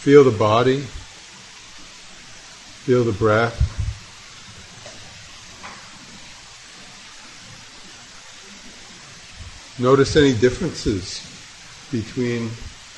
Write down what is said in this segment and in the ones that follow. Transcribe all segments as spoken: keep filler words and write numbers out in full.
Feel the body, feel the breath. Notice any differences between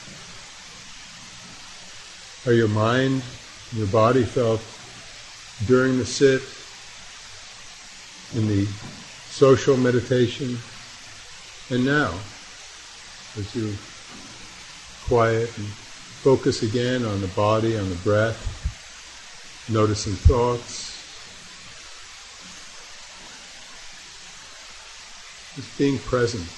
how your mind and your body felt during the sit, in the social meditation, and now, as you quiet and focus again on the body, on the breath, noticing thoughts, just being present.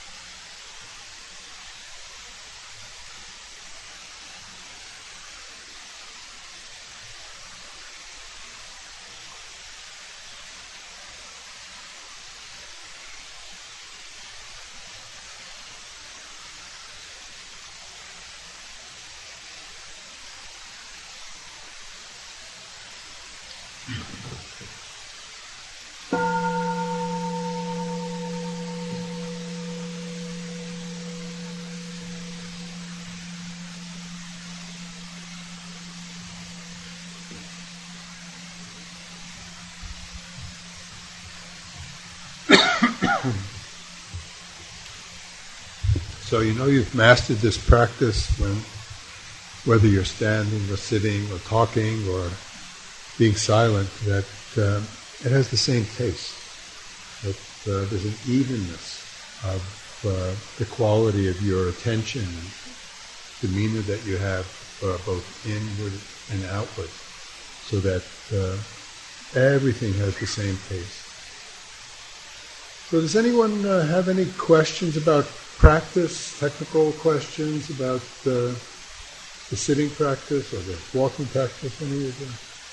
So you know you've mastered this practice when, whether you're standing or sitting or talking or being silent, that um, it has the same taste. That uh, there's an evenness of uh, the quality of your attention and demeanor that you have uh, both inward and outward, so that uh, everything has the same taste. So does anyone uh, have any questions about practice, technical questions about uh, the sitting practice or the walking practice? Any of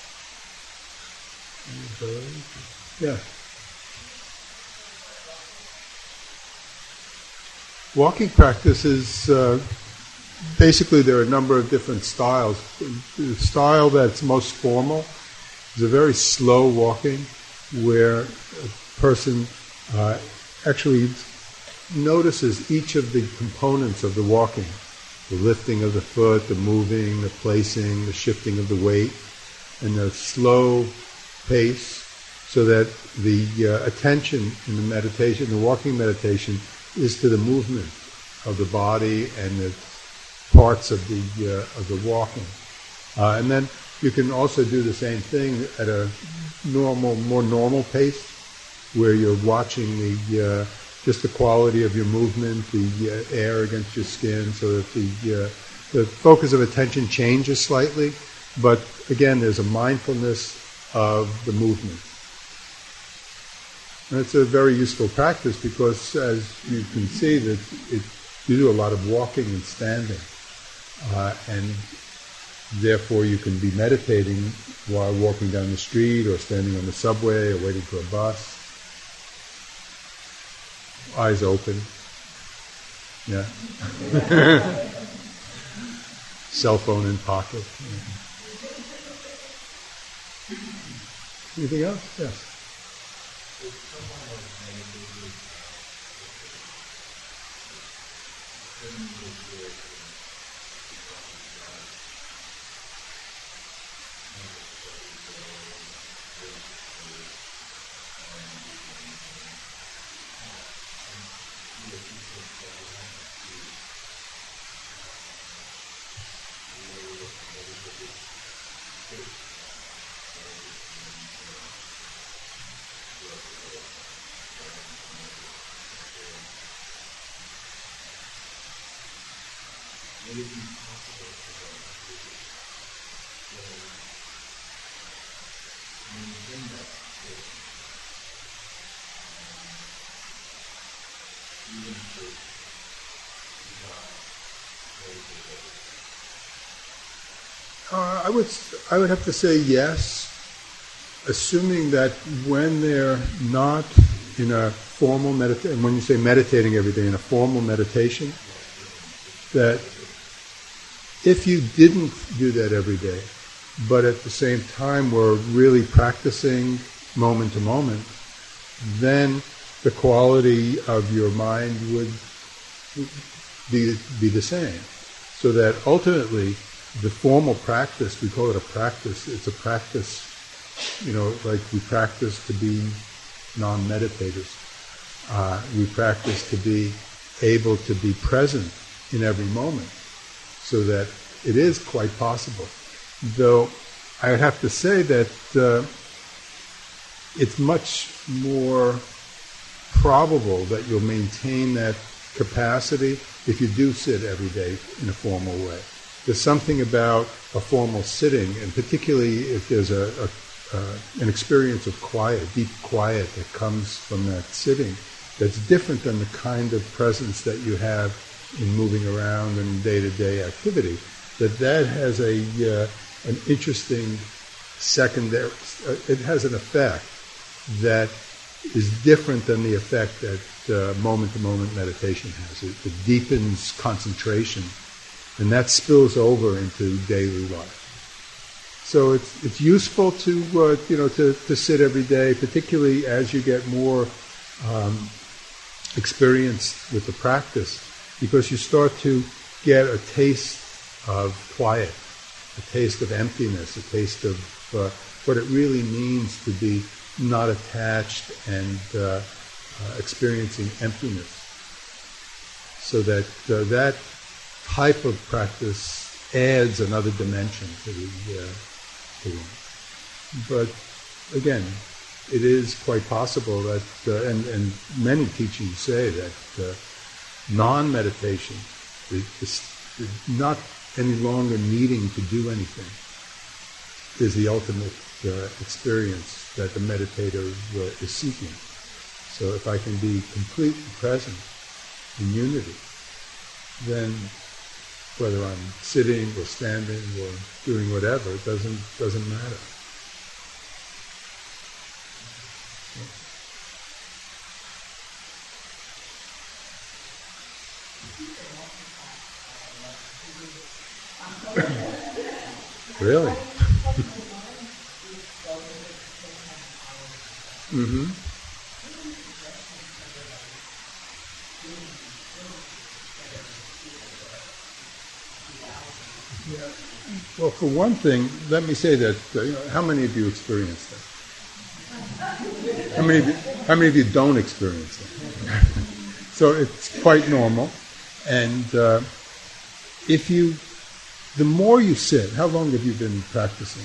the, yeah. Walking practice is uh, basically there are a number of different styles. The style that's most formal is a very slow walking, where a person uh, actually notices each of the components of the walking: the lifting of the foot, the moving, the placing, the shifting of the weight, and the slow pace, so that the uh, attention in the meditation, the walking meditation, is to the movement of the body and the parts of the uh, of the walking. Uh, and then you can also do the same thing at a normal, more normal pace, where you're watching the uh, just the quality of your movement, the uh, air against your skin, so that the uh, the focus of attention changes slightly. But again, there's a mindfulness of the movement. And it's a very useful practice because, as you can see, that it, you do a lot of walking and standing, uh, and therefore you can be meditating while walking down the street or standing on the subway or waiting for a bus. Eyes open. Yeah. Cell phone in pocket. Anything else? Yes. Uh, I would I would have to say yes, assuming that when they're not in a formal meditation, when you say meditating every day in a formal meditation, that if you didn't do that every day, but at the same time were really practicing moment to moment, then the quality of your mind would be, be the same. So that ultimately the formal practice, we call it a practice. It's a practice, you know, like we practice to be non-meditators. Uh, we practice to be able to be present in every moment, so that it is quite possible. Though I would have to say that uh, it's much more probable that you'll maintain that capacity if you do sit every day in a formal way. There's something about a formal sitting, and particularly if there's a, a uh, an experience of quiet, deep quiet that comes from that sitting, that's different than the kind of presence that you have in moving around and day-to-day activity. That that has a uh, an interesting secondary. Uh, it has an effect that is different than the effect that uh, moment-to-moment meditation has. It, it deepens concentration, and that spills over into daily life. So it's it's useful to uh, you know to, to sit every day, particularly as you get more um, experienced with the practice, because you start to get a taste of quiet, a taste of emptiness, a taste of uh, what it really means to be not attached and uh, uh, experiencing emptiness. So that uh, that type of practice adds another dimension to the uh, to one. But again, it is quite possible that, uh, and, and many teachings say that uh, non-meditation is, is not any longer needing to do anything is the ultimate uh, experience that the meditator uh, is seeking. So if I can be completely present in unity, then whether I'm sitting or standing or doing whatever, it doesn't doesn't matter. Really? Mm-hmm. Yeah. Well, for one thing, let me say that, uh, you know, how many of you experience that? How many of you, how many of you don't experience that? So it's quite normal. And uh, if you, the more you sit, how long have you been practicing?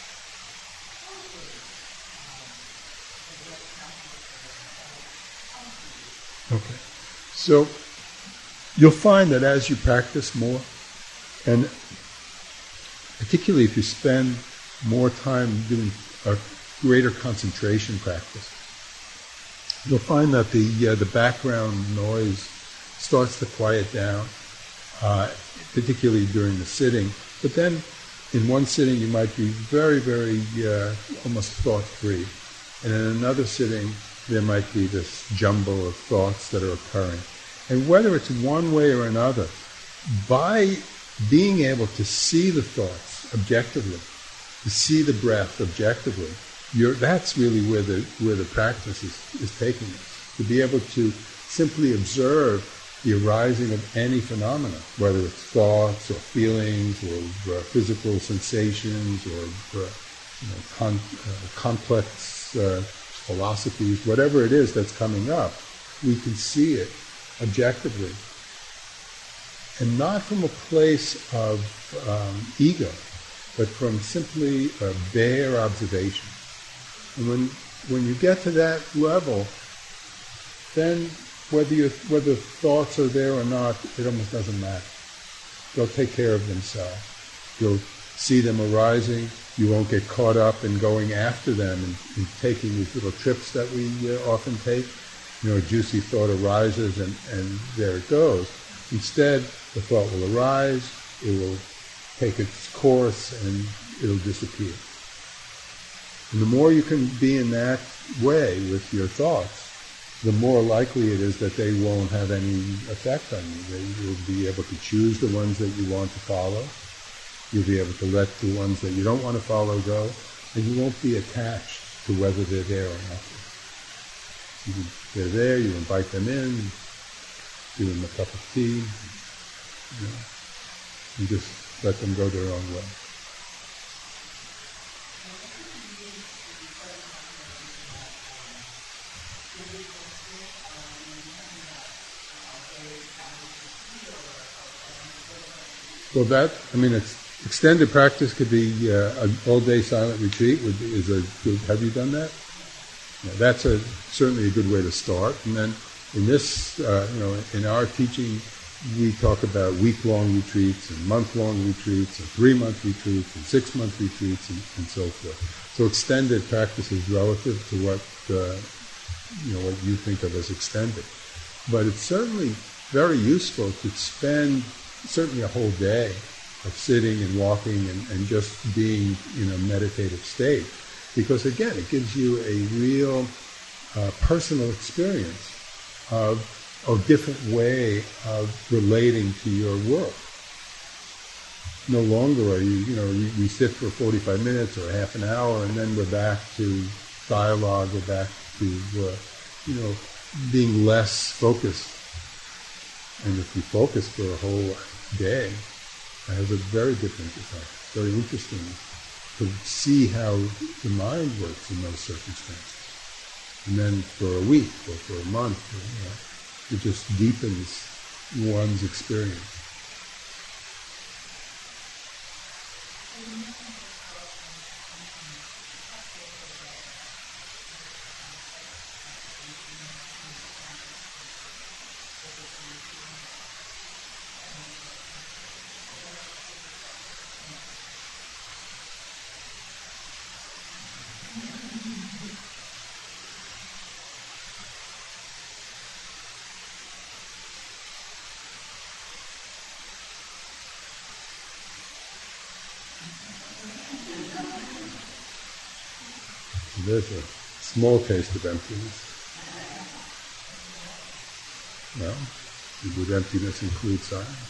Okay. So you'll find that as you practice more, and particularly if you spend more time doing a greater concentration practice, you'll find that the uh, the background noise starts to quiet down, uh, particularly during the sitting. But then in one sitting you might be very, very uh, almost thought-free. And in another sitting there might be this jumble of thoughts that are occurring. And whether it's one way or another, by being able to see the thoughts objectively, to see the breath objectively, you're, that's really where the where the practice is, is taking us. To be able to simply observe the arising of any phenomena, whether it's thoughts or feelings or uh, physical sensations or uh, you know, con- uh, complex uh, philosophies, whatever it is that's coming up, we can see it objectively. And not from a place of um, ego, but from simply a bare observation. And when when you get to that level, then whether you, whether thoughts are there or not, it almost doesn't matter. They'll take care of themselves. You'll see them arising. You won't get caught up in going after them and, and taking these little trips that we uh, often take. You know, a juicy thought arises and, and there it goes. Instead, the thought will arise, it will take its course, and it'll disappear. And the more you can be in that way with your thoughts, the more likely it is that they won't have any effect on you. They, you'll be able to choose the ones that you want to follow. You'll be able to let the ones that you don't want to follow go, and you won't be attached to whether they're there or not. You, they're there, you invite them in, give them a cup of tea, you know, and just let them go their own way. Well, that, I mean, it's, extended practice could be uh, an all-day silent retreat. Would be, is a good, have you done that? Yeah, that's a, certainly a good way to start. And then in this, uh, you know, in our teaching, we talk about week-long retreats and month-long retreats and three-month retreats and six-month retreats and, and so forth. So extended practice is relative to what, uh, you know, what you think of as extended. But it's certainly very useful to spend certainly a whole day of sitting and walking and, and just being in a meditative state. Because again, it gives you a real uh, personal experience of a different way of relating to your work. No longer are you, you know, we, we sit for forty-five minutes or half an hour and then we're back to dialogue, we're back to, uh, you know, being less focused. And if you focus for a whole day, it has a very different effect. Very interesting to see how the mind works in those circumstances. And then for a week or for a month, you know, it just deepens one's experience. There's a small taste of emptiness. Well, would emptiness include silence?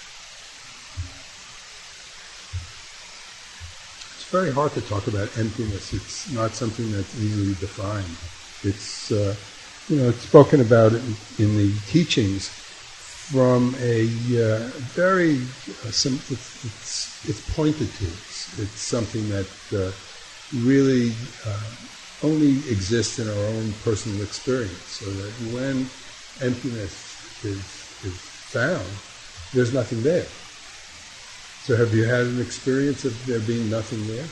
It's very hard to talk about emptiness. It's not something that's easily defined. It's, uh, you know, it's spoken about in, in the teachings from a uh, very, uh, some, it's, it's, it's pointed to. It's, it's something that uh, really uh, only exists in our own personal experience, so that when emptiness is, is found, there's nothing there. So have you had an experience of there being nothing there?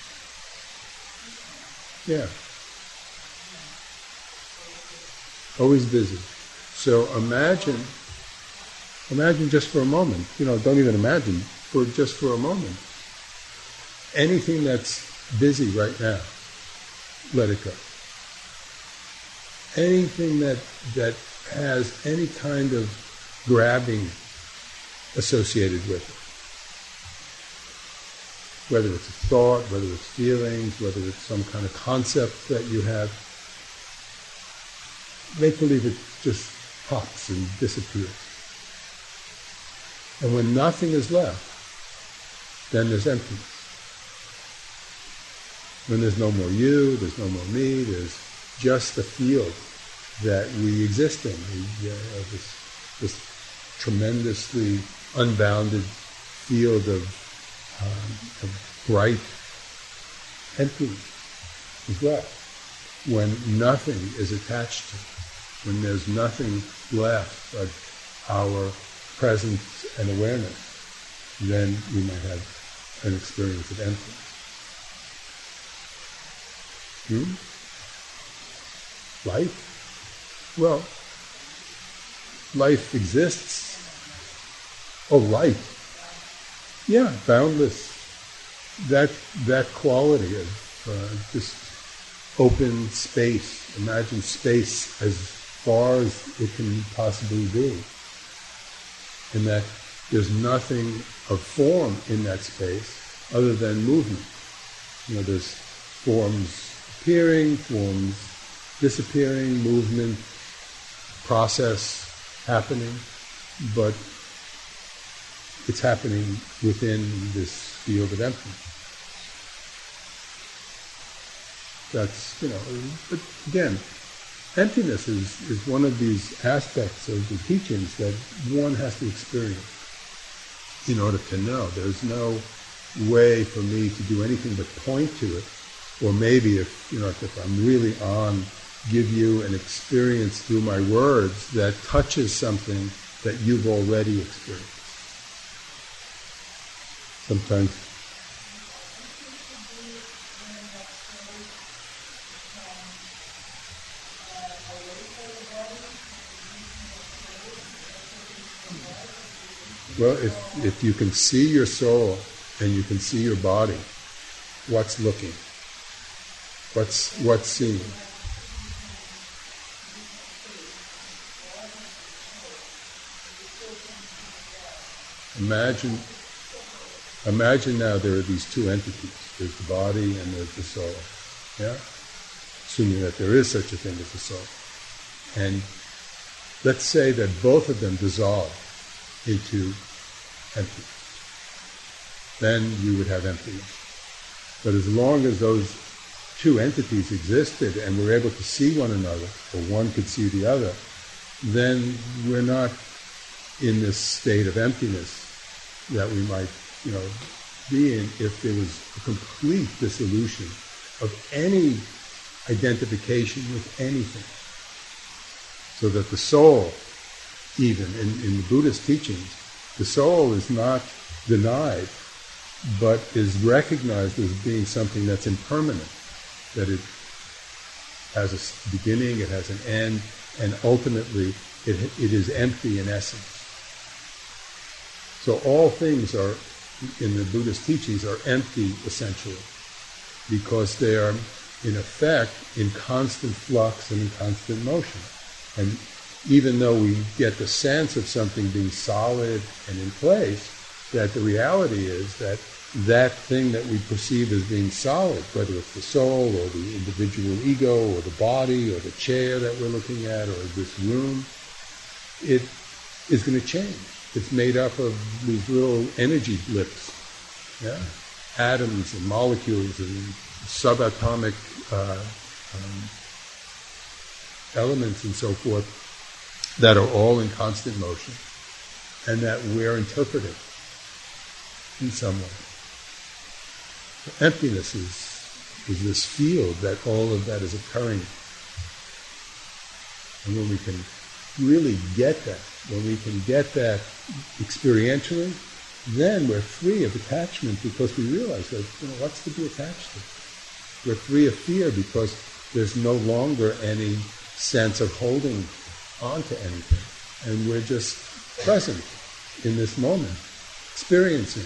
Yeah. Always busy. So imagine, imagine just for a moment, you know, don't even imagine, for just for a moment, anything that's busy right now, let it go. Anything that that has any kind of grabbing associated with it, whether it's a thought, whether it's feelings, whether it's some kind of concept that you have, make believe it just pops and disappears. And when nothing is left, then there's emptiness. When there's no more you, there's no more me, there's just the field that we exist in. We, uh, this, this tremendously unbounded field of, um, of bright emptiness is left. When nothing is attached to it, when there's nothing left but our presence and awareness, then we might have an experience of emptiness. Hmm? Life? Well, life exists. Oh, light. Yeah, boundless. That that quality of uh, just open space. Imagine space as far as it can possibly be. And that there's nothing of form in that space other than movement. You know, there's forms appearing, forms disappearing, movement, process happening, but it's happening within this field of emptiness. That's, you know, but again, emptiness is, is one of these aspects of the teachings that one has to experience. in order to know. There's no way for me to do anything but point to it, or maybe if, you know, if I'm really on, give you an experience through my words that touches something that you've already experienced. Sometimes well, if if you can see your soul and you can see your body, what's looking? What's what's seeing? Imagine, imagine now there are these two entities. There's the body and there's the soul. Yeah? Assuming that there is such a thing as the soul. And let's say that both of them dissolve into empty. Then you would have emptiness. But as long as those two entities existed and were able to see one another, or one could see the other, then we're not in this state of emptiness that we might, you know, be in if there was a complete dissolution of any identification with anything. So that the soul, even in, in the Buddhist teachings, the soul is not denied, but is recognized as being something that's impermanent, that it has a beginning, it has an end, and ultimately it, it is empty in essence. So all things are, in the Buddhist teachings, are empty essentially, because they are, in effect, in constant flux and in constant motion. And even though we get the sense of something being solid and in place, that the reality is that that thing that we perceive as being solid, whether it's the soul or the individual ego or the body or the chair that we're looking at or this room, it is going to change. It's made up of these little energy blips, yeah? Atoms and molecules and subatomic uh, um, elements and so forth that are all in constant motion and that we're interpreting in some way. So emptiness is, is this field that all of that is occurring. And when we can really get that, when we can get that experientially, then we're free of attachment because we realize that, you know, what's to be attached to? We're free of fear because there's no longer any sense of holding on to anything. And we're just present in this moment, experiencing.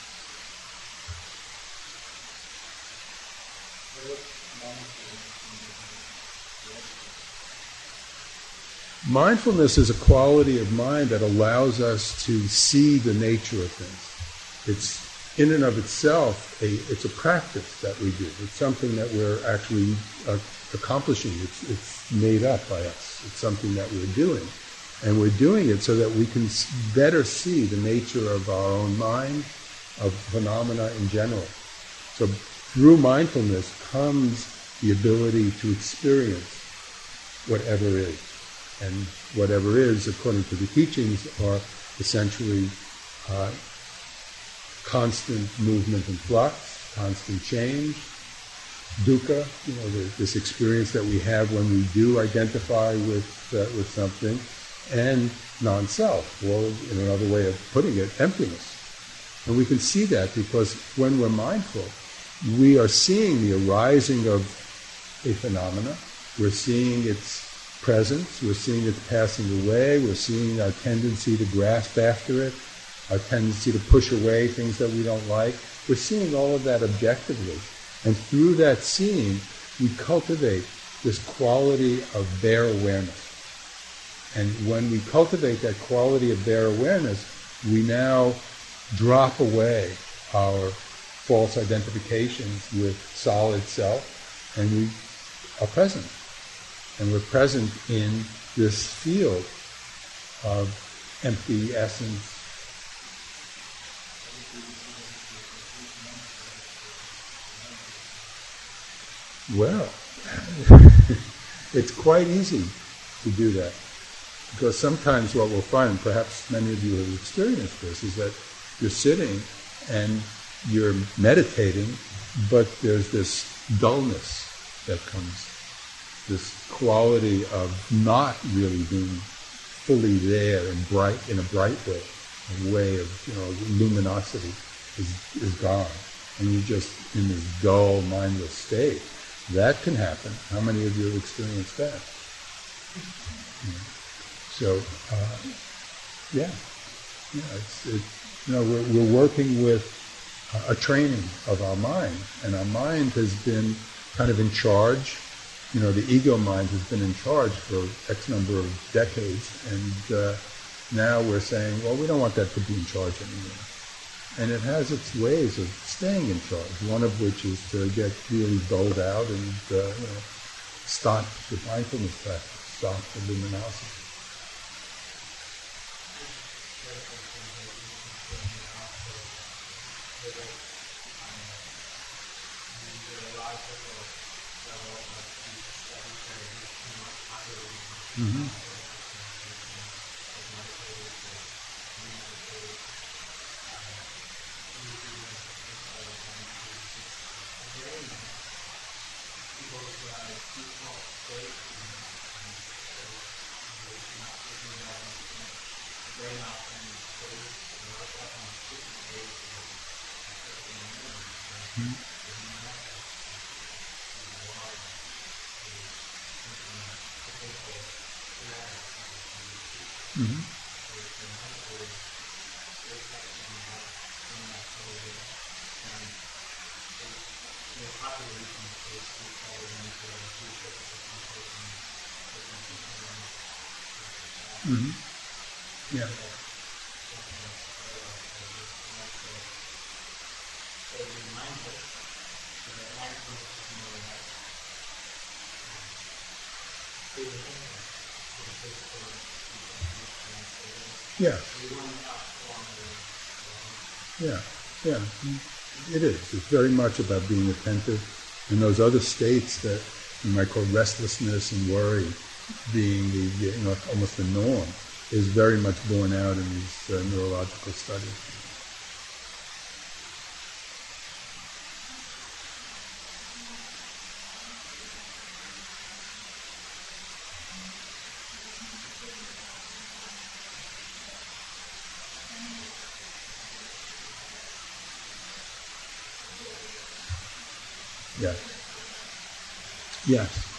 Mindfulness is a quality of mind that allows us to see the nature of things. It's in and of itself, a, it's a practice that we do. It's something that we're actually uh, accomplishing. It's, it's made up by us. It's something that we're doing. And we're doing it so that we can better see the nature of our own mind, of phenomena in general. So through mindfulness comes the ability to experience whatever is. And whatever is, according to the teachings, are essentially uh, constant movement and flux, constant change, dukkha, you know, the, this experience that we have when we do identify with uh, with something, and non-self, or in another way of putting it, emptiness. And we can see that because when we're mindful, we are seeing the arising of a phenomena, we're seeing its presence, we're seeing it passing away, we're seeing our tendency to grasp after it, our tendency to push away things that we don't like. We're seeing all of that objectively. And through that seeing, we cultivate this quality of bare awareness. And when we cultivate that quality of bare awareness, we now drop away our false identifications with solid self, and we are present. And we're present in this field of empty essence. Well, it's quite easy to do that. Because sometimes what we'll find, perhaps many of you have experienced this, is that you're sitting and you're meditating, but there's this dullness that comes, this quality of not really being fully there and bright in a bright way, a way of, you know, luminosity is is gone, and you're just in this dull, mindless state. That can happen. How many of you have experienced that? So, uh, yeah, yeah, it's, it's you know we're, we're working with a training of our mind, and our mind has been kind of in charge. You know, the ego mind has been in charge for X number of decades, and uh, now we're saying, well, we don't want that to be in charge anymore. And it has its ways of staying in charge, one of which is to get really dulled out and uh, you know, stop the mindfulness practice, stop the luminosity. Mm-hmm. Mm-hmm. Mm-hmm. Yeah. Yeah. Yeah. Yeah. It is. It's very much about being attentive, and those other states that you might call restlessness and worry being the, you know, almost the norm is very much borne out in these uh, neurological studies. Yes. Yes.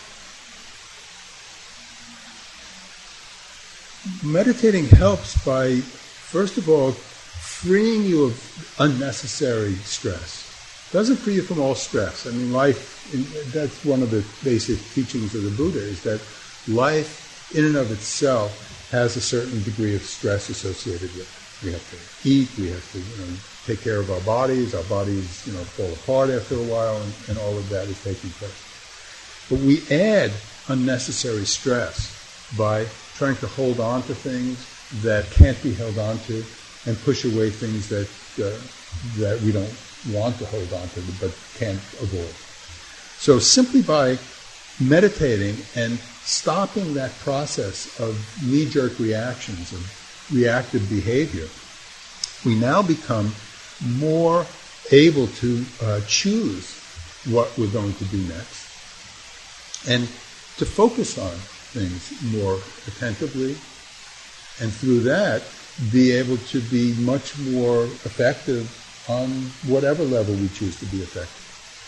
Meditating helps by, first of all, freeing you of unnecessary stress. It doesn't free you from all stress. I mean, life, in, that's one of the basic teachings of the Buddha, is that life in and of itself has a certain degree of stress associated with it. We have to eat, we have to, you know, take care of our bodies, our bodies, you know, fall apart after a while, and, and all of that is taking place. But we add unnecessary stress by trying to hold on to things that can't be held on to, and push away things that uh, that we don't want to hold on to but can't avoid. So simply by meditating and stopping that process of knee-jerk reactions, of reactive behavior, we now become more able to uh, choose what we're going to do next, and to focus on things more attentively, and through that be able to be much more effective on whatever level we choose to be effective.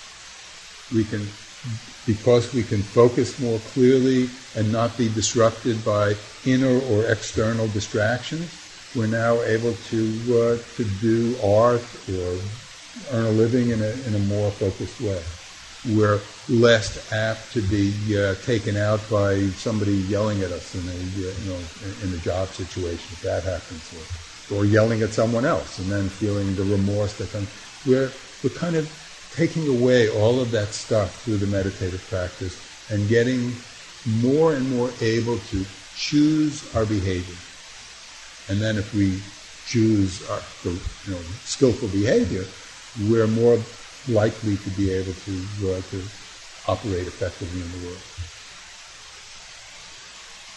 We can, because we can focus more clearly and not be disrupted by inner or external distractions, we're now able to uh, to do art or earn a living in a in a more focused way. We're less apt to be uh, taken out by somebody yelling at us in a uh, you know in a job situation, if that happens, or, or yelling at someone else and then feeling the remorse that comes. We're we're kind of taking away all of that stuff through the meditative practice and getting more and more able to choose our behavior. And then if we choose our, the, you know, skillful behavior, we're more likely to be able to uh, to operate effectively in the world.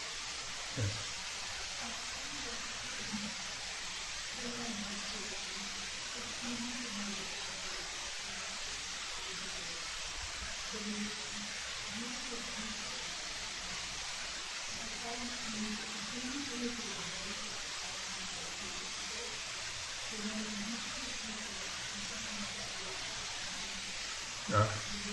Yes. Uh,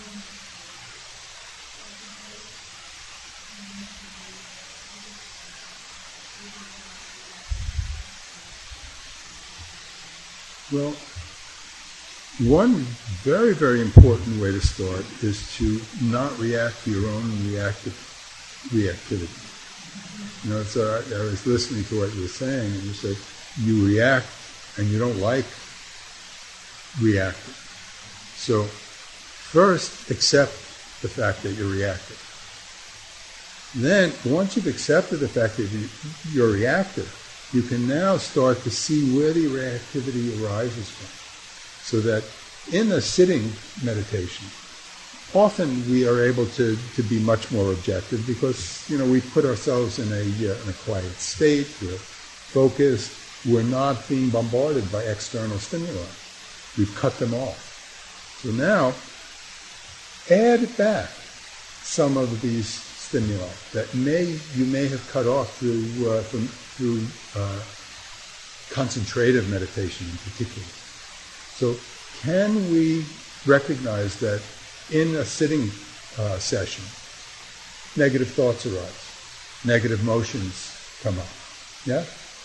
well, one very, very important way to start is to not react to your own reactive reactivity. You know, so I, I was listening to what you were saying, and you said you react and you don't like reacting. So first, accept the fact that you're reactive. Then, once you've accepted the fact that you, you're reactive, you can now start to see where the reactivity arises from. So that in a sitting meditation, often we are able to, to be much more objective because, you know, we put ourselves in a, uh, in a quiet state, we're focused, we're not being bombarded by external stimuli. We've cut them off. So now, add back some of these stimuli that may you may have cut off through uh, from, through uh, concentrative meditation in particular. So can we recognize that in a sitting uh, session, negative thoughts arise, negative motions come up? Yeah?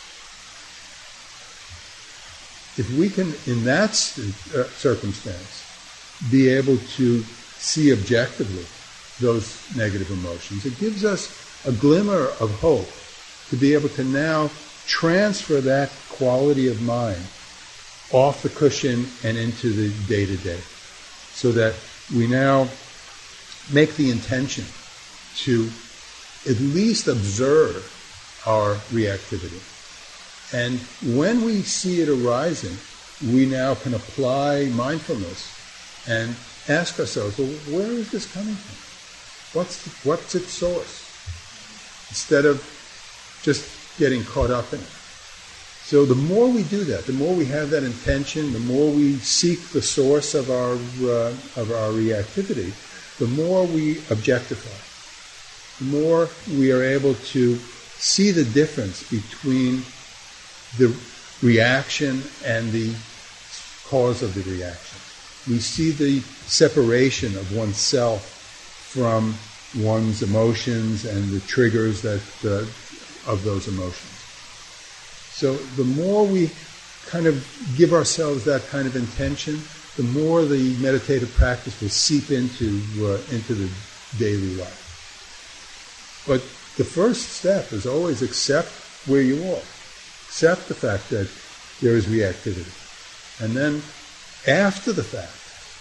If we can, in that uh, circumstance, be able to see objectively those negative emotions, it gives us a glimmer of hope to be able to now transfer that quality of mind off the cushion and into the day-to-day, so that we now make the intention to at least observe our reactivity. And when we see it arising, we now can apply mindfulness and ask ourselves, well, where is this coming from? What's the, what's its source? Instead of just getting caught up in it. So the more we do that, the more we have that intention, the more we seek the source of our uh, of our reactivity, the more we objectify. The more we are able to see the difference between the reaction and the cause of the reaction. We see the separation of oneself from one's emotions and the triggers that uh, of those emotions. So the more we kind of give ourselves that kind of intention, the more the meditative practice will seep into uh, into the daily life. But the first step is always accept where you are. Accept the fact that there is reactivity. And then, after the fact,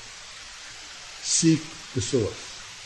seek the source.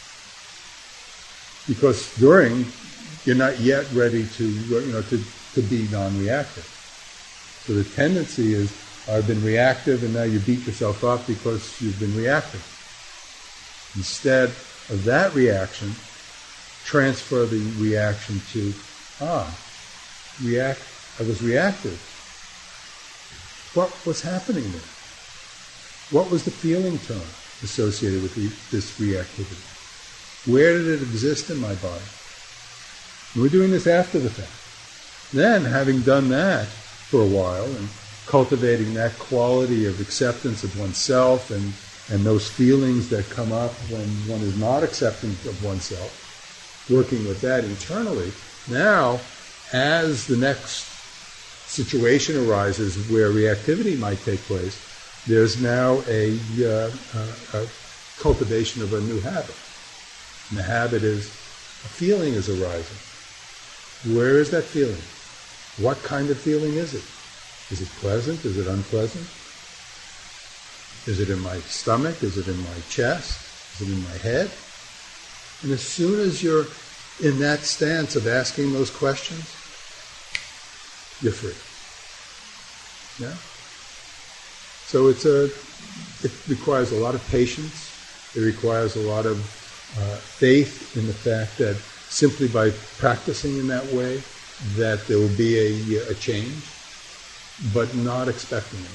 Because during, you're not yet ready to, you know, to, to be non-reactive. So the tendency is, I've been reactive and now you beat yourself up because you've been reactive. Instead of that reaction, transfer the reaction to, ah, react, I was reactive. What was happening there? What was the feeling tone associated with the, this reactivity? Where did it exist in my body? And we're doing this after the fact. Then, having done that for a while and cultivating that quality of acceptance of oneself and, and those feelings that come up when one is not accepting of oneself, working with that internally, now, as the next situation arises where reactivity might take place, there's now a, uh, a, a cultivation of a new habit. And the habit is, a feeling is arising. Where is that feeling? What kind of feeling is it? Is it pleasant? Is it unpleasant? Is it in my stomach? Is it in my chest? Is it in my head? And as soon as you're in that stance of asking those questions, you're free. Yeah? So it's a, it requires a lot of patience. It requires a lot of uh, faith in the fact that simply by practicing in that way, that there will be a, a change, but not expecting it.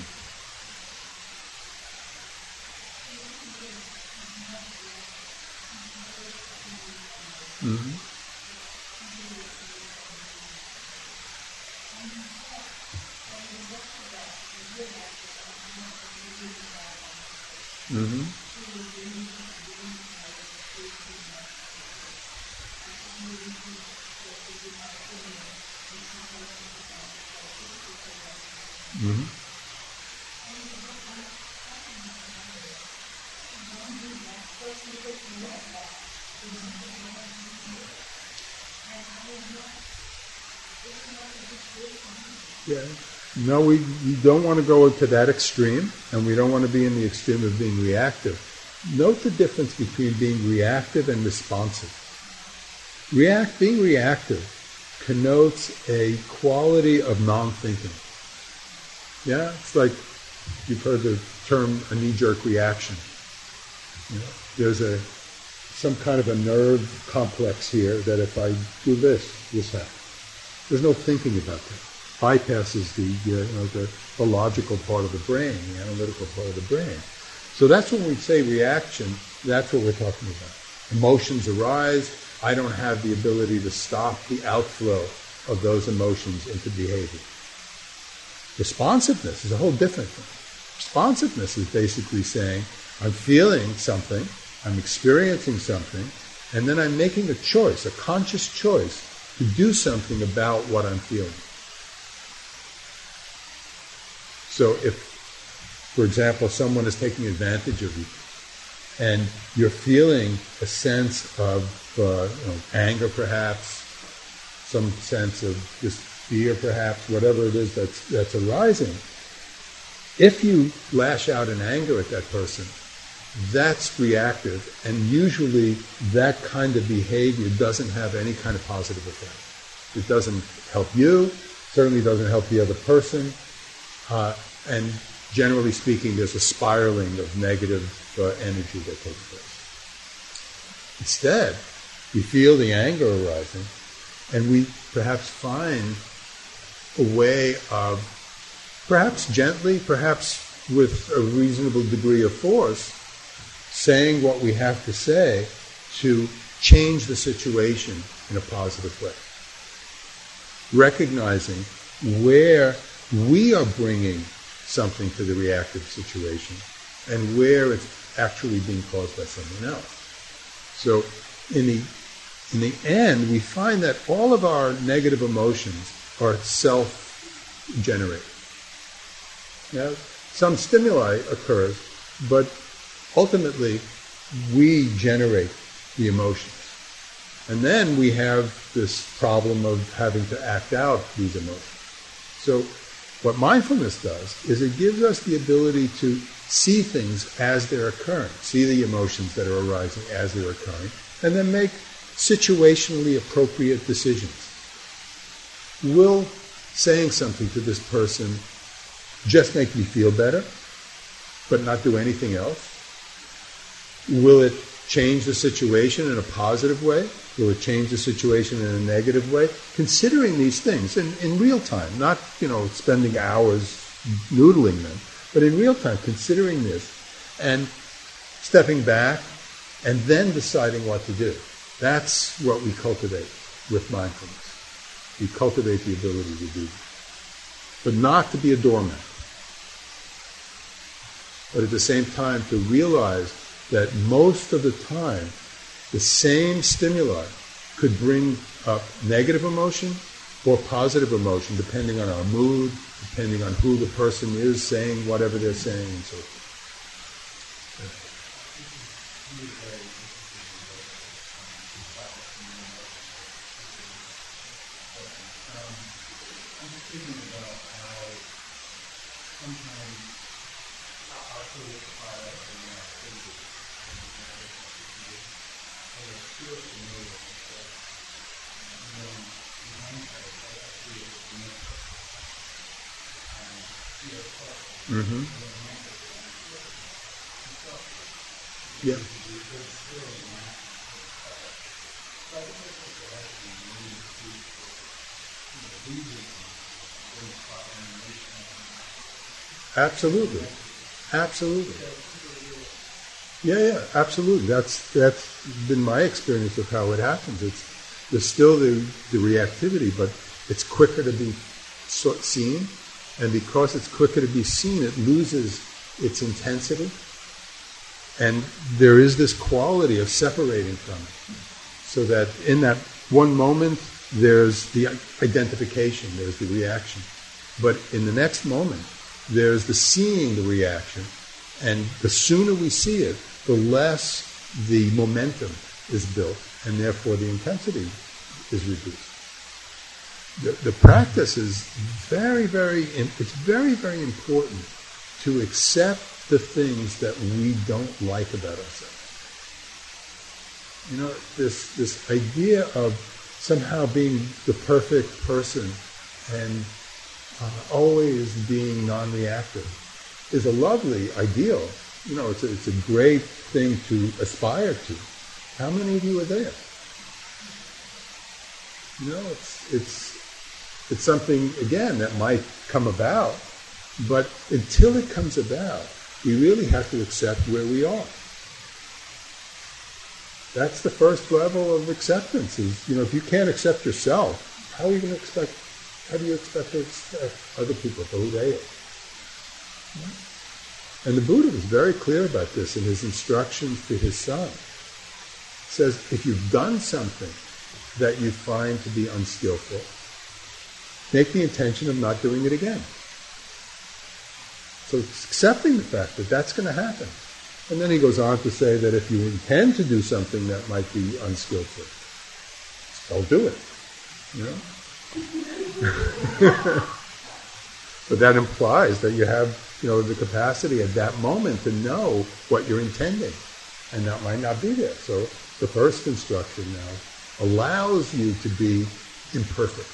Mm-hmm. Mm-hmm. Mm-hmm. Yeah. No, we, we don't want to go to that extreme, and we don't want to be in the extreme of being reactive. Note the difference between being reactive and responsive. React, being reactive connotes a quality of non-thinking. Yeah, it's like you've heard the term a knee-jerk reaction. You know, there's a some kind of a nerve complex here that if I do this, this happens. There's no thinking about that. Bypasses the, uh, you know, the, the logical part of the brain, the analytical part of the brain. So that's when we say reaction, that's what we're talking about. Emotions arise. I don't have the ability to stop the outflow of those emotions into behavior. Responsiveness is a whole different thing. Responsiveness is basically saying, I'm feeling something, I'm experiencing something, and then I'm making a choice, a conscious choice, to do something about what I'm feeling. So if, for example, someone is taking advantage of you, and you're feeling a sense of uh, you know, anger perhaps, some sense of just fear perhaps, whatever it is that's, that's arising, if you lash out in anger at that person, that's reactive, and usually that kind of behavior doesn't have any kind of positive effect. It doesn't help you, certainly doesn't help the other person, uh, and generally speaking, there's a spiraling of negative uh, energy that takes place. Instead, we feel the anger arising, and we perhaps find a way of, perhaps gently, perhaps with a reasonable degree of force, saying what we have to say to change the situation in a positive way. Recognizing where we are bringing something to the reactive situation and where it's actually being caused by someone else. So in the in the end, we find that all of our negative emotions are self-generated. Now, some stimuli occurs, but ultimately we generate the emotions. And then we have this problem of having to act out these emotions. So what mindfulness does is it gives us the ability to see things as they're occurring, see the emotions that are arising as they're occurring, and then make situationally appropriate decisions. Will saying something to this person just make me feel better, but not do anything else? Will it change the situation in a positive way? Will it change the situation in a negative way? Considering these things in, in real time, not, you know, spending hours noodling them, but in real time, considering this and stepping back and then deciding what to do. That's what we cultivate with mindfulness. We cultivate the ability to do this. But not to be a doormat. But at the same time to realize that most of the time the same stimuli could bring up negative emotion or positive emotion depending on our mood, depending on who the person is saying whatever they're saying and so forth. Mm-hmm. Yeah. Absolutely. Absolutely. Yeah, yeah, absolutely. That's that's been my experience of how it happens. It's there's still the the reactivity, but it's quicker to be so, seen, and because it's quicker to be seen, it loses its intensity, and there is this quality of separating from it, so that in that one moment there's the identification, there's the reaction, but in the next moment there's the seeing the reaction, and the sooner we see it, the less the momentum is built, and therefore the intensity is reduced. The, the practice is very, very, it's very, very important to accept the things that we don't like about ourselves. You know, this this idea of somehow being the perfect person and uh, always being non-reactive is a lovely ideal. You know, it's a, it's a great thing to aspire to. How many of you are there? You know, it's it's it's something, again, that might come about, but until it comes about, we really have to accept where we are. That's the first level of acceptance. Is, you know, if you can't accept yourself, how are you going to expect? How do you expect to accept other people for who they are? And the Buddha was very clear about this in his instructions to his son. He says, if you've done something that you find to be unskillful, make the intention of not doing it again. So it's accepting the fact that that's going to happen. And then he goes on to say that if you intend to do something that might be unskillful, don't do it. You know? But that implies that you have, you know, the capacity at that moment to know what you're intending. And that might not be there. So the first instruction now allows you to be imperfect.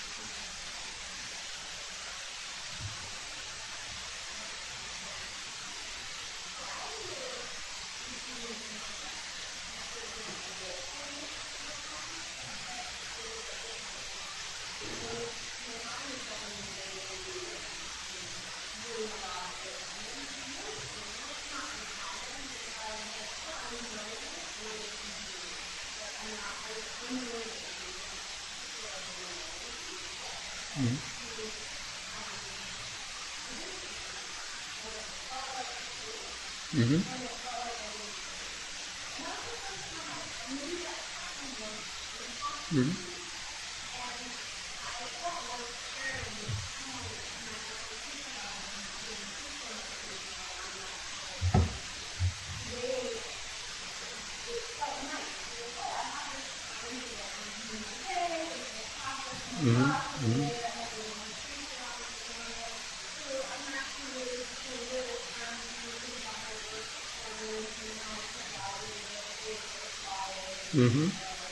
Mm-hmm. Mm-hmm. Mm-hmm. Mm-hmm. Mm-hmm.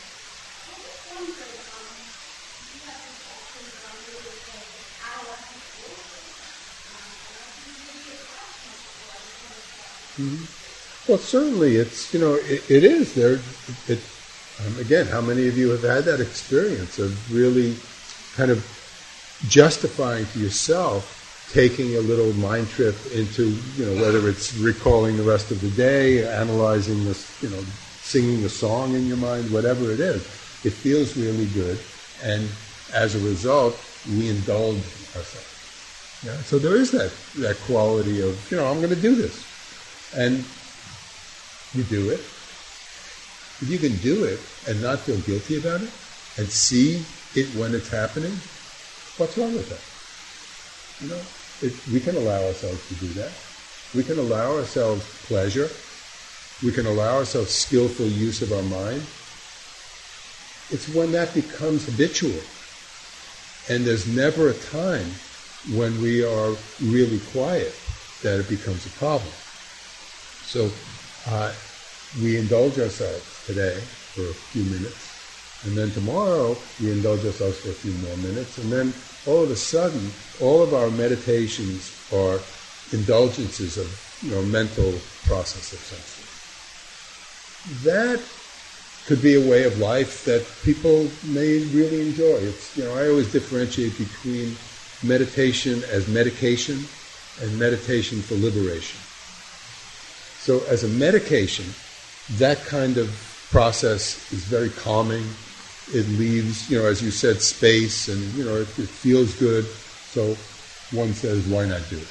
Mm-hmm. Well, certainly, it's, you know, it, it is there. It, um, again, how many of you have had that experience of really kind of justifying to yourself taking a little mind trip into, you know, whether it's recalling the rest of the day, analyzing this, you know, singing a song in your mind, whatever it is. It feels really good, and as a result, we indulge ourselves. Yeah? So there is that, that quality of, you know, I'm going to do this. And you do it. If you can do it and not feel guilty about it, and see it when it's happening, what's wrong with that? You know, it, we can allow ourselves to do that. We can allow ourselves pleasure. We can allow ourselves skillful use of our mind. It's when that becomes habitual. And there's never a time when we are really quiet that it becomes a problem. So uh, we indulge ourselves today for a few minutes, and then tomorrow we indulge ourselves for a few more minutes, and then all of a sudden, all of our meditations are indulgences of, you know, mental process of some sort. That could be a way of life that people may really enjoy. It's, you know, I always differentiate between meditation as medication and meditation for liberation. So as a medication, that kind of process is very calming. It leaves, you know, as you said, space, and, you know, it, it feels good. So one says, why not do it?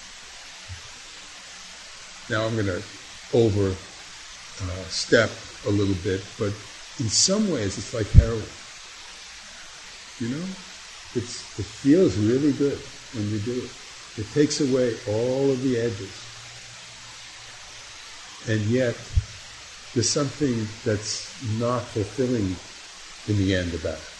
Now I'm going to over uh, step a little bit, but in some ways it's like heroin. You know? It's, it feels really good when you do it. It takes away all of the edges. And yet, there's something that's not fulfilling in the end about it.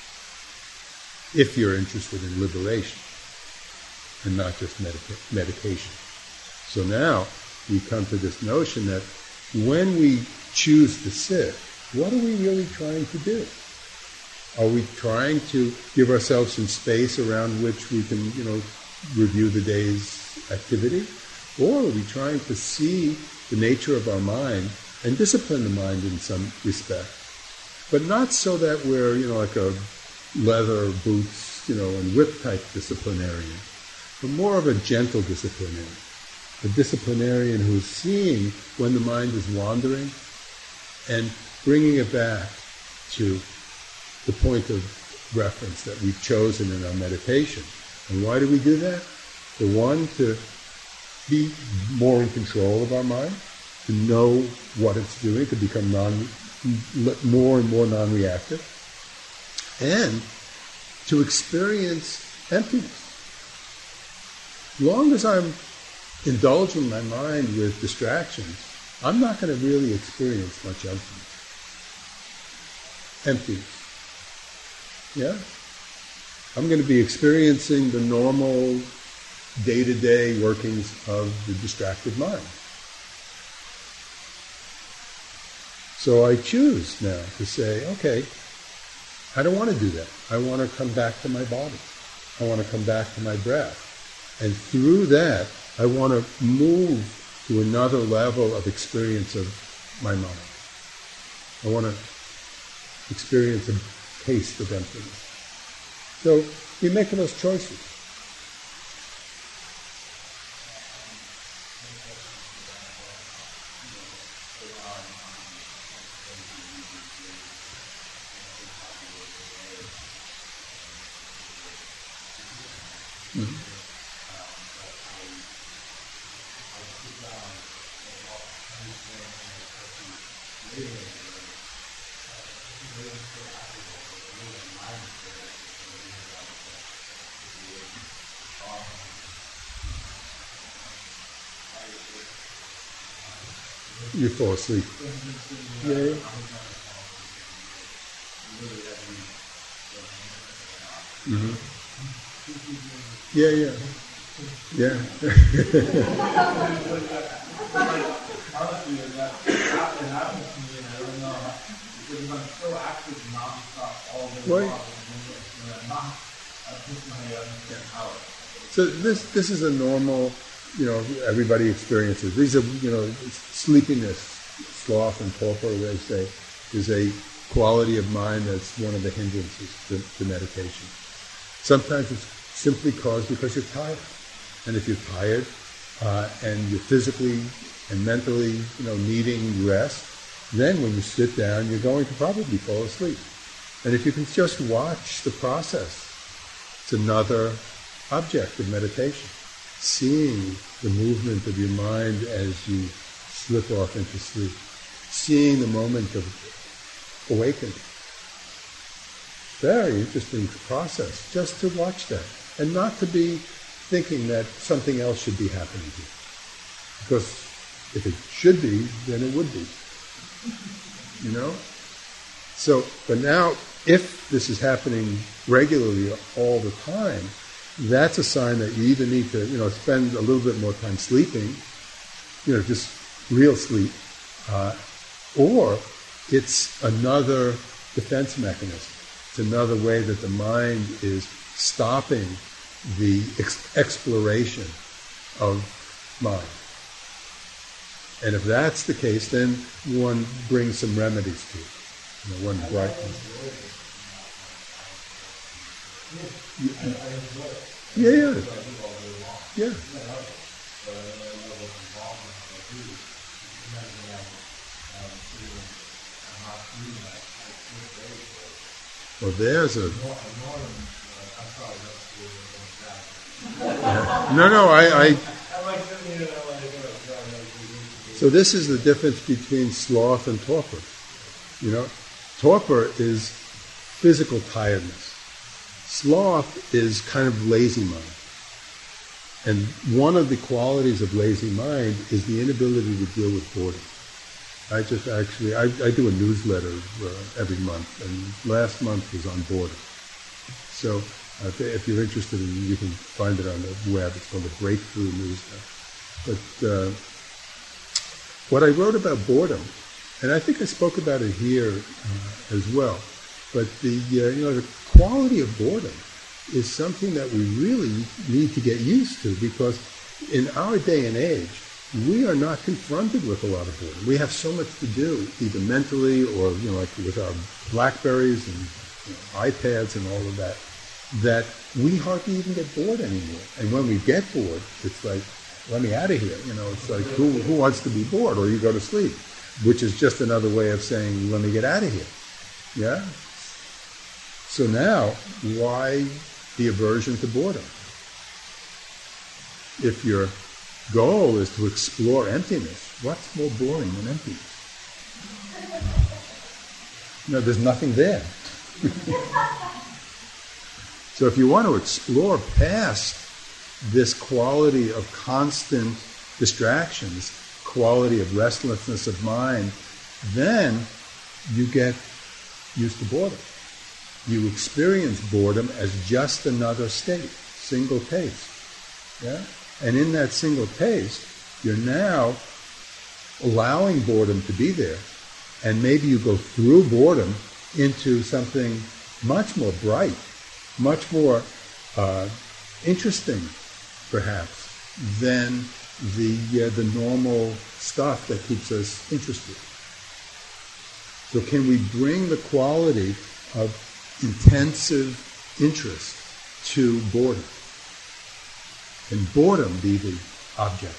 If you're interested in liberation and not just medica- medication. So now we come to this notion that when we choose to sit, what are we really trying to do? Are we trying to give ourselves some space around which we can, you know, review the day's activity? Or are we trying to see the nature of our mind and discipline the mind in some respect? But not so that we're, you know, like a leather boots, you know, and whip type disciplinarian, but more of a gentle disciplinarian. A disciplinarian who's seeing when the mind is wandering and bringing it back to the point of reference that we've chosen in our meditation. And why do we do that? For one, to be more in control of our mind, to know what it's doing, to become non, more and more non-reactive, and to experience emptiness. As long as I'm indulging my mind with distractions, I'm not going to really experience much emptiness. Emptiness. Yeah? I'm going to be experiencing the normal day-to-day workings of the distracted mind. So I choose now to say, okay, I don't want to do that. I want to come back to my body. I want to come back to my breath. And through that, I want to move to another level of experience of my mind. I want to experience a taste of emptiness. So we make those choices. Mm-hmm. You fall asleep. Yeah. Mm-hmm. Yeah, yeah. Yeah. Right. So this this is a normal, you know, everybody experiences. These are, you know, sleepiness, sloth and torpor, they say, is a quality of mind that's one of the hindrances to, to meditation. Sometimes it's simply caused because you're tired. And if you're tired uh, and you're physically and mentally, you know, needing rest, then when you sit down, you're going to probably fall asleep. And if you can just watch the process, it's another object of meditation. Seeing the movement of your mind as you slip off into sleep. Seeing the moment of awakening. Very interesting process, just to watch that. And not to be thinking that something else should be happening here. Because if it should be, then it would be. You know? So, but now, if this is happening regularly all the time, that's a sign that you either need to, you know, spend a little bit more time sleeping, you know, just real sleep, uh, or it's another defense mechanism. It's another way that the mind is stopping the ex- exploration of mind. And if that's the case, then one brings some remedies to it. You know, one brightens. Yeah, yeah. Yeah. Well, there's a... Yeah. No, no, I... I so this is the difference between sloth and torpor. You know, torpor is physical tiredness. Sloth is kind of lazy mind. And one of the qualities of lazy mind is the inability to deal with boredom. I just actually, I, I do a newsletter uh, every month, and last month was on boredom. So uh, if, if you're interested, in, you can find it on the web. It's called the Breakthrough Newsletter. But uh, what I wrote about boredom, and I think I spoke about it here uh, as well, but the uh, you know the quality of boredom is something that we really need to get used to, because in our day and age, we are not confronted with a lot of boredom. We have so much to do, either mentally or, you know, like with our Blackberries and you know, iPads and all of that, that we hardly even get bored anymore. And when we get bored, it's like, let me out of here. You know, it's like, who, who wants to be bored? Or you go to sleep, which is just another way of saying, let me get out of here. Yeah? So now, why the aversion to boredom? If your goal is to explore emptiness, what's more boring than emptiness? You know, there's nothing there. So if you want to explore past this quality of constant distractions, quality of restlessness of mind, then you get used to boredom. You experience boredom as just another state, single taste. Yeah? And in that single taste, you're now allowing boredom to be there. And maybe you go through boredom into something much more bright, much more uh, interesting, perhaps, than the uh, the normal stuff that keeps us interested. So can we bring the quality of intensive interest to boredom? Can boredom be the object?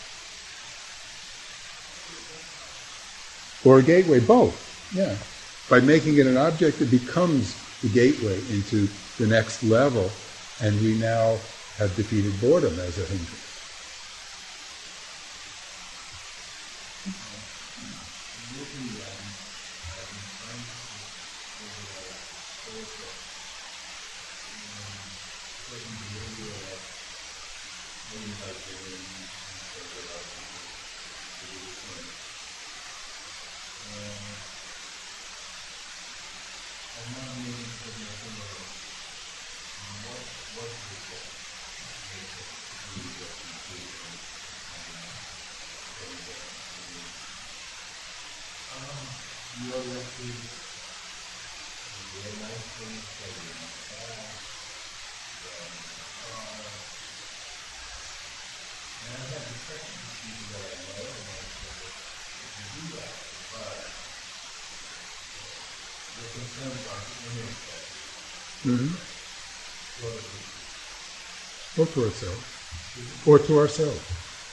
Or a gateway? Both. Yeah. By making it an object, it becomes the gateway into the next level, and we now have defeated boredom as a hindrance. Mm-hmm. Or to ourselves. Or to ourselves.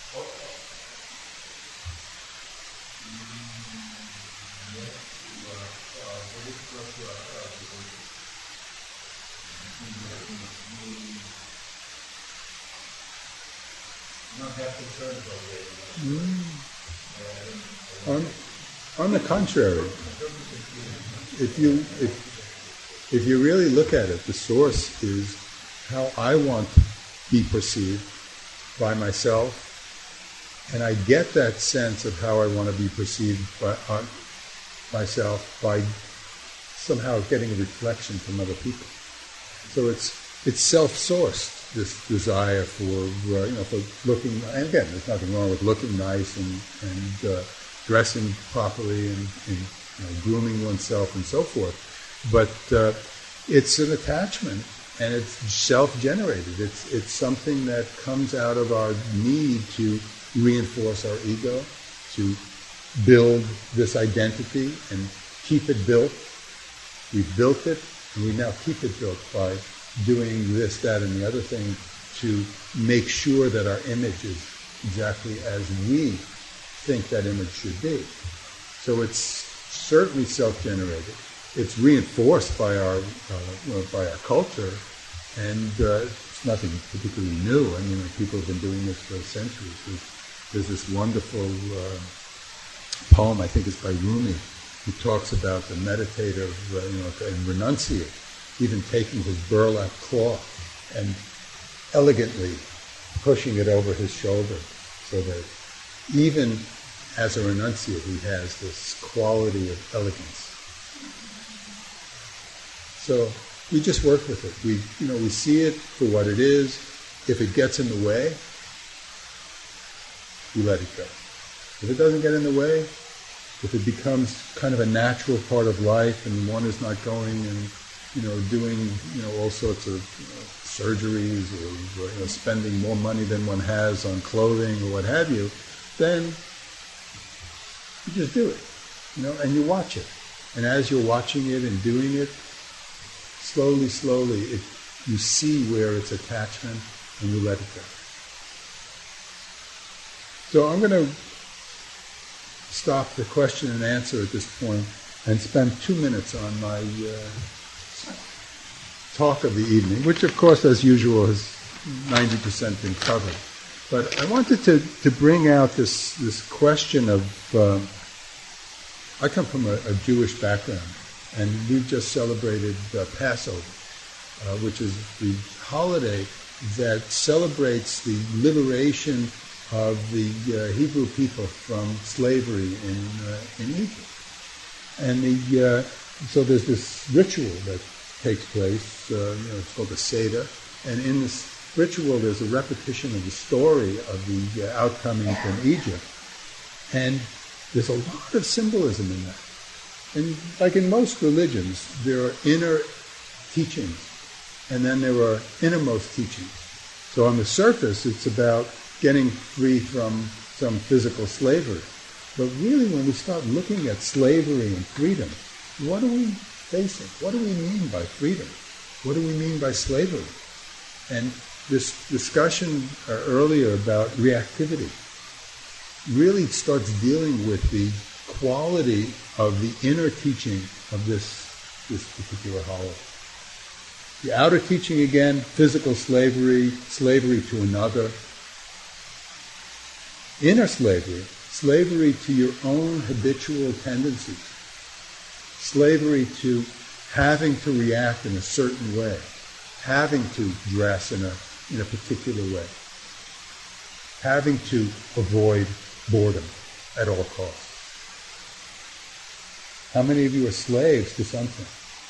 Mm. On, on the contrary, if you if if you really look at it, the source is how I want to be perceived by myself, and I get that sense of how I want to be perceived by uh, myself by somehow getting a reflection from other people. So it's it's self-sourced, this desire for uh, you know for looking. And again, there's nothing wrong with looking nice and and uh, dressing properly and, and you know, grooming oneself and so forth. But uh, it's an attachment, and it's self-generated. It's it's something that comes out of our need to reinforce our ego, to build this identity and keep it built. We've built it, and we now keep it built by doing this, that, and the other thing to make sure that our image is exactly as we think that image should be. So it's certainly self-generated. It's reinforced by our uh, by our culture, and uh, it's nothing particularly new. I mean, people have been doing this for centuries. There's, there's this wonderful uh, poem, I think it's by Rumi, who talks about the meditative, uh, you know, and renunciate, even taking his burlap cloth and elegantly pushing it over his shoulder, so that even as a renunciate, he has this quality of elegance. So we just work with it. We, you know, we see it for what it is. If it gets in the way, we let it go. If it doesn't get in the way, if it becomes kind of a natural part of life, and one is not going and, you know, doing, you know, all sorts of, you know, surgeries or, you know, spending more money than one has on clothing or what have you, then you just do it, you know, and you watch it. And as you're watching it and doing it, slowly, slowly, it, you see where it's attachment, and you let it go. So I'm going to stop the question and answer at this point and spend two minutes on my uh, talk of the evening, which, of course, as usual, has ninety percent been covered. But I wanted to, to bring out this, this question of... Uh, I come from a, a Jewish background, and we've just celebrated uh, Passover, uh, which is the holiday that celebrates the liberation of the uh, Hebrew people from slavery in uh, in Egypt. And the uh, so there's this ritual that takes place. Uh, you know, it's called the Seder, and in this ritual, there's a repetition of the story of the uh, outcoming from Egypt, and there's a lot of symbolism in that. And like in most religions, there are inner teachings, and then there are innermost teachings. So on the surface, it's about getting free from some physical slavery. But really, when we start looking at slavery and freedom, what are we facing? What do we mean by freedom? What do we mean by slavery? And this discussion uh, earlier about reactivity really starts dealing with the quality of the inner teaching of this, this particular holiday. The outer teaching, again, physical slavery, slavery to another. Inner slavery, slavery to your own habitual tendencies. Slavery to having to react in a certain way, having to dress in a, in a particular way, having to avoid boredom at all costs. How many of you are slaves to something?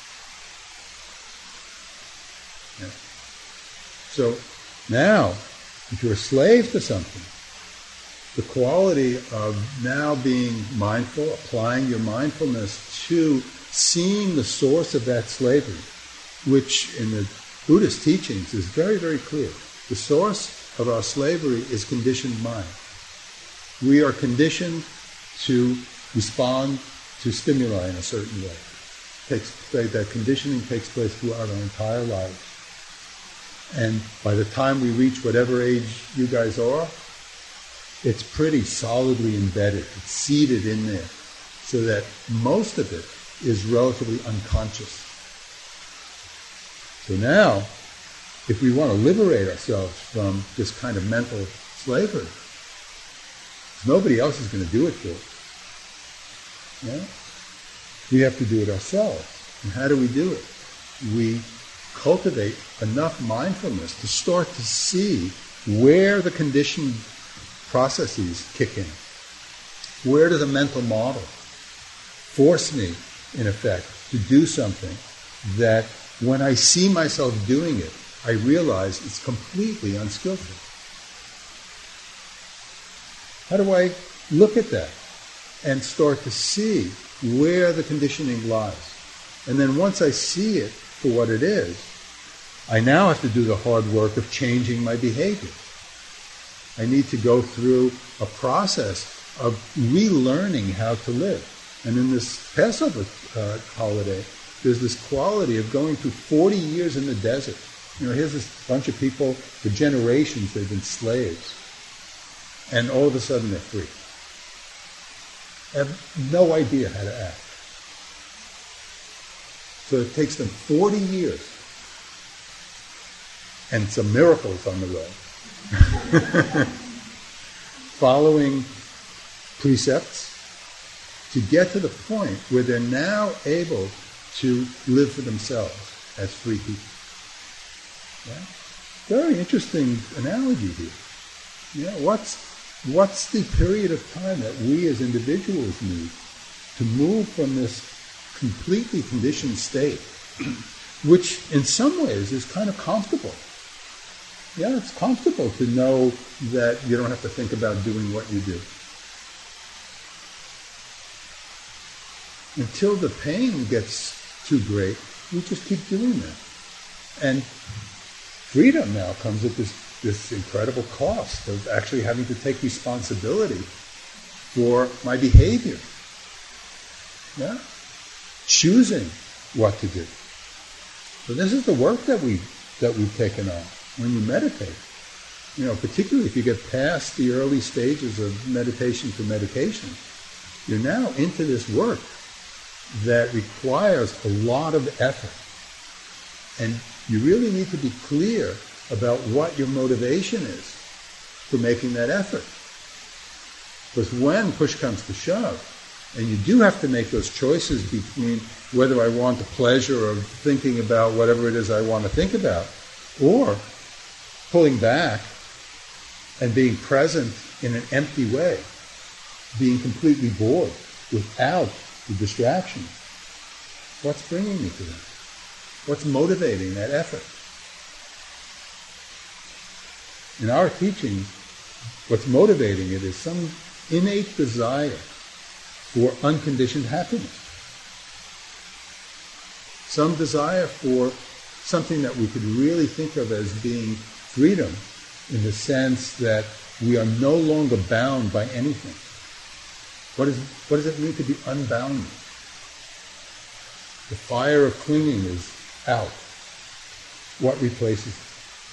Yeah. So now, if you're a slave to something, the quality of now being mindful, applying your mindfulness to seeing the source of that slavery, which in the Buddhist teachings is very, very clear. The source of our slavery is conditioned mind. We are conditioned to respond to stimuli in a certain way. Takes, that conditioning takes place throughout our entire lives. And by the time we reach whatever age you guys are, it's pretty solidly embedded. It's seated in there, so that most of it is relatively unconscious. So now, if we want to liberate ourselves from this kind of mental slavery, nobody else is going to do it for us. Yeah? We have to do it ourselves. And how do we do it? We cultivate enough mindfulness to start to see where the conditioned processes kick in. Where do the mental model force me, in effect, to do something that when I see myself doing it, I realize it's completely unskillful? How do I look at that and start to see where the conditioning lies? And then once I see it for what it is, I now have to do the hard work of changing my behavior. I need to go through a process of relearning how to live. And in this Passover uh, holiday, there's this quality of going through forty years in the desert. You know, here's this bunch of people, for generations they've been slaves. And all of a sudden they're free. Have no idea how to act. So it takes them forty years. And some miracles on the road. Following precepts to get to the point where they're now able to live for themselves as free people. Yeah? Very interesting analogy here. Yeah, what's what's the period of time that we as individuals need to move from this completely conditioned state, which in some ways is kind of comfortable. Yeah, it's comfortable to know that you don't have to think about doing what you do. Until the pain gets too great, we just keep doing that. And freedom now comes at this, this incredible cost of actually having to take responsibility for my behavior. Yeah? Choosing what to do. So this is the work that we that we've taken on when you meditate. You know, particularly if you get past the early stages of meditation to medication, you're now into this work that requires a lot of effort. And you really need to be clear about what your motivation is for making that effort. Because when push comes to shove, and you do have to make those choices between whether I want the pleasure of thinking about whatever it is I want to think about, or pulling back and being present in an empty way, being completely bored without the distraction. What's bringing me to that? What's motivating that effort? In our teaching, what's motivating it is some innate desire for unconditioned happiness. Some desire for something that we could really think of as being freedom, in the sense that we are no longer bound by anything. What, is, what does it mean to be unbound? The fire of clinging is out. What replaces it?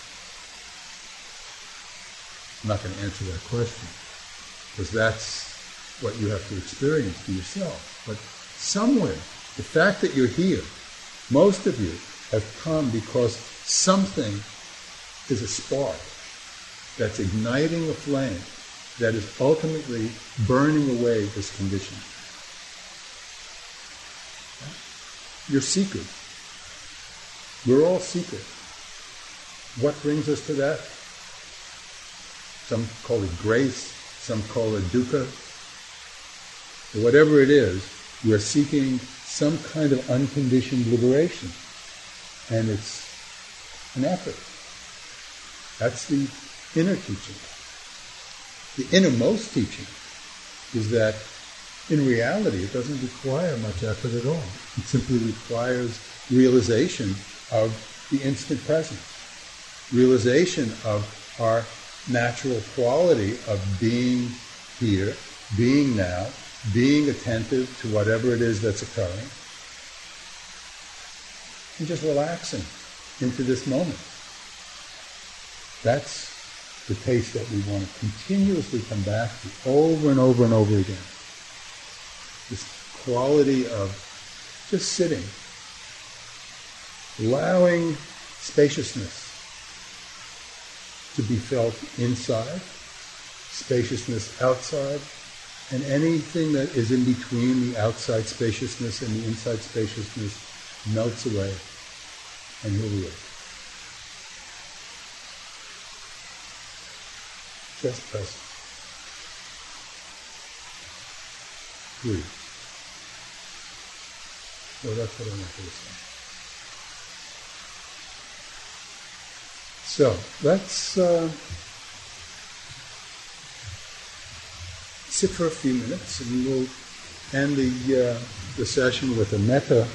I'm not going to answer that question, because that's what you have to experience for yourself. But somewhere, the fact that you're here, most of you have come because something is a spark that's igniting a flame that is ultimately burning away this condition. You're seekers. We're all seekers. What brings us to that? Some call it grace, some call it dukkha. Whatever it is, we're seeking some kind of unconditioned liberation. And it's an effort. That's the inner teaching. The innermost teaching is that in reality it doesn't require much effort at all. It simply requires realization of the instant present, realization of our natural quality of being here, being now, being attentive to whatever it is that's occurring, and just relaxing into this moment. That's the taste that we want to continuously come back to over and over and over again. This quality of just sitting, allowing spaciousness to be felt inside, spaciousness outside, and anything that is in between the outside spaciousness and the inside spaciousness melts away, and here we are. Just present. Breathe. So that's what I want to say. So let's uh, sit for a few minutes, and we'll end the uh, the session with a metta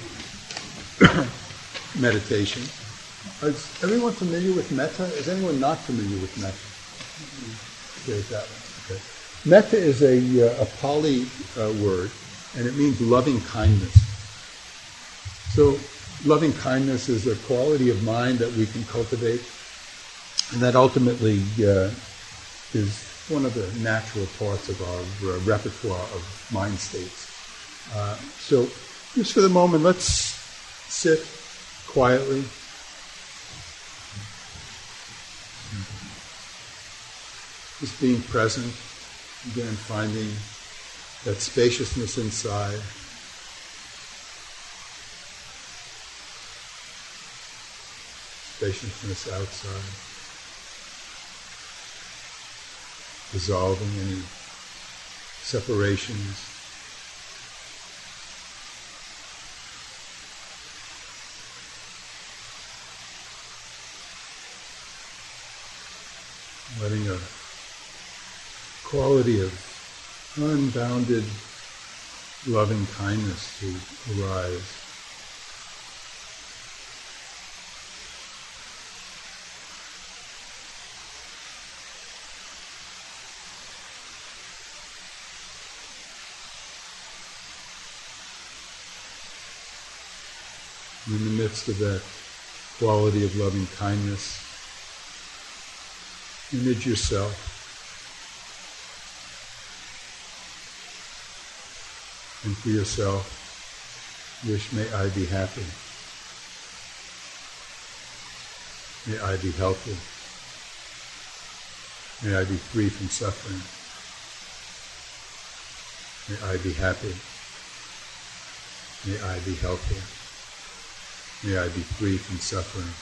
meditation. Is everyone familiar with metta? Is anyone not familiar with metta? There's that one. Okay. Metta is a, uh, a Pali uh, word, and it means loving kindness. So loving kindness is a quality of mind that we can cultivate, and that ultimately uh, is one of the natural parts of our uh, repertoire of mind states. Uh, so just for the moment, let's sit quietly. Just being present, again finding that spaciousness inside. Spaciousness outside. Dissolving any separations. Letting a quality of unbounded loving kindness to arise. In the midst of that quality of loving kindness, image yourself. And for yourself, wish, may I be happy. May I be healthy. May I be free from suffering. May I be happy. May I be healthy. May I be free from suffering.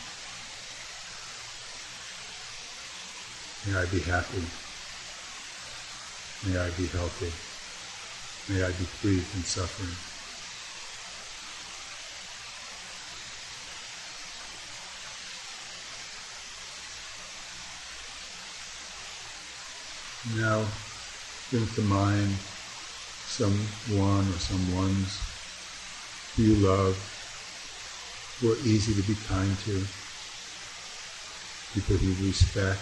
May I be happy. May I be healthy. May I be free from suffering. Now, bring to mind someone or someones who you love, who are easy to be kind to, people you respect.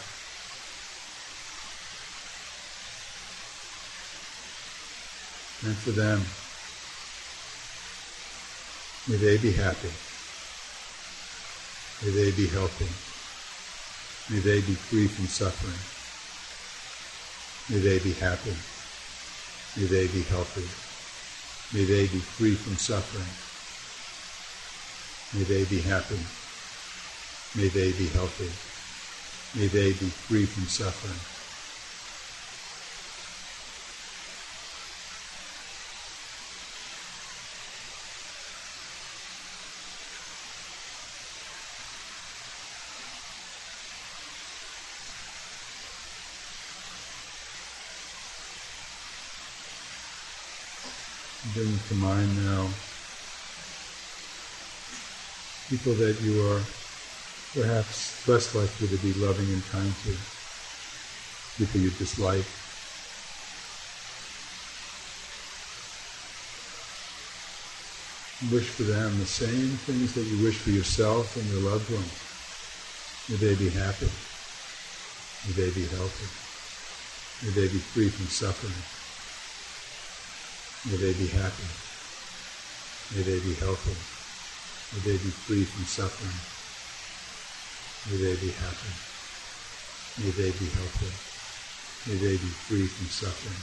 And for them, may they be happy. May they be healthy. May they be free from suffering. May they be happy. May they be healthy. May they be free from suffering. May they be happy. May they be healthy. May they be free from suffering. Bring to mind now people that you are perhaps less likely to be loving and kind to, people you dislike. Wish for them the same things that you wish for yourself and your loved ones. May they be happy. May they be healthy. May they be free from suffering. May they be happy. May they be healthy. May they be free from suffering. May they be happy. May they be healthy. May they be free from suffering.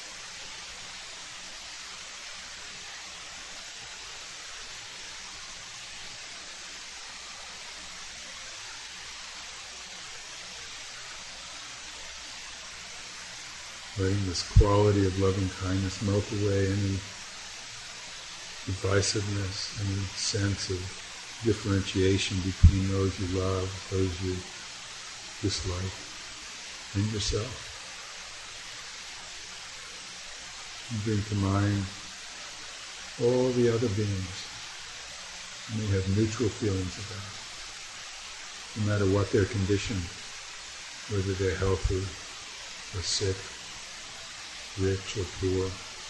Letting this quality of loving kindness melt away any divisiveness, any sense of differentiation between those you love, those you dislike, and yourself. And bring to mind all the other beings you may have neutral feelings about, no matter what their condition, whether they're healthy or sick, rich or poor,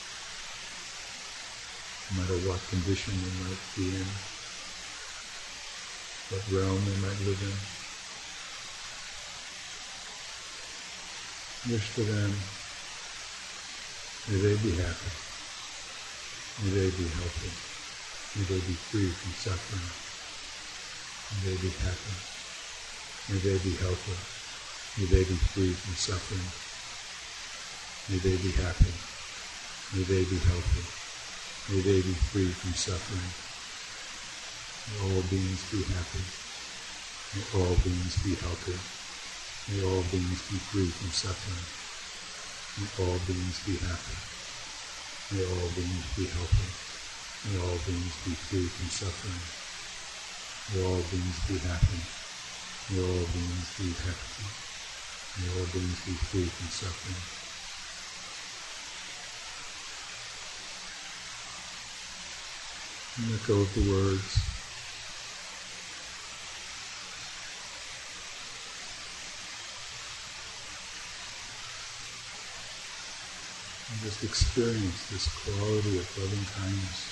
no matter what condition they might be in, what realm they might live in. Wish for them, may they be happy, may they be healthy, may they be free from suffering, may they be happy, may they be healthy, may they be free from suffering. May they be happy. May they be healthy. May they be free from suffering. May all beings be happy. May all beings be healthy. May all beings be free from suffering. May all beings be happy. May all beings be healthy. May all beings be free from suffering. May all beings be happy. May all beings be happy. May all beings be free from suffering. And let go of the words. And just experience this quality of loving kindness.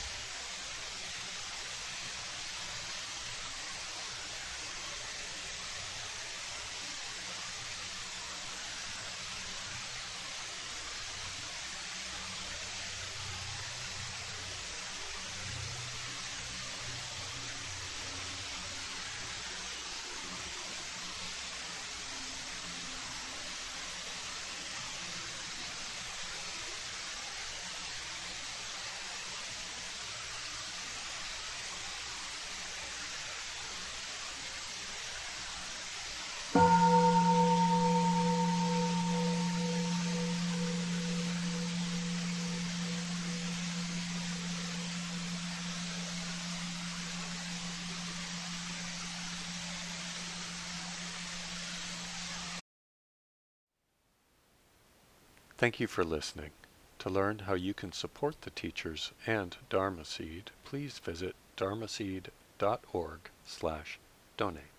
Thank you for listening. To learn how you can support the teachers and Dharma Seed, please visit dharmaseed dot org slash donate.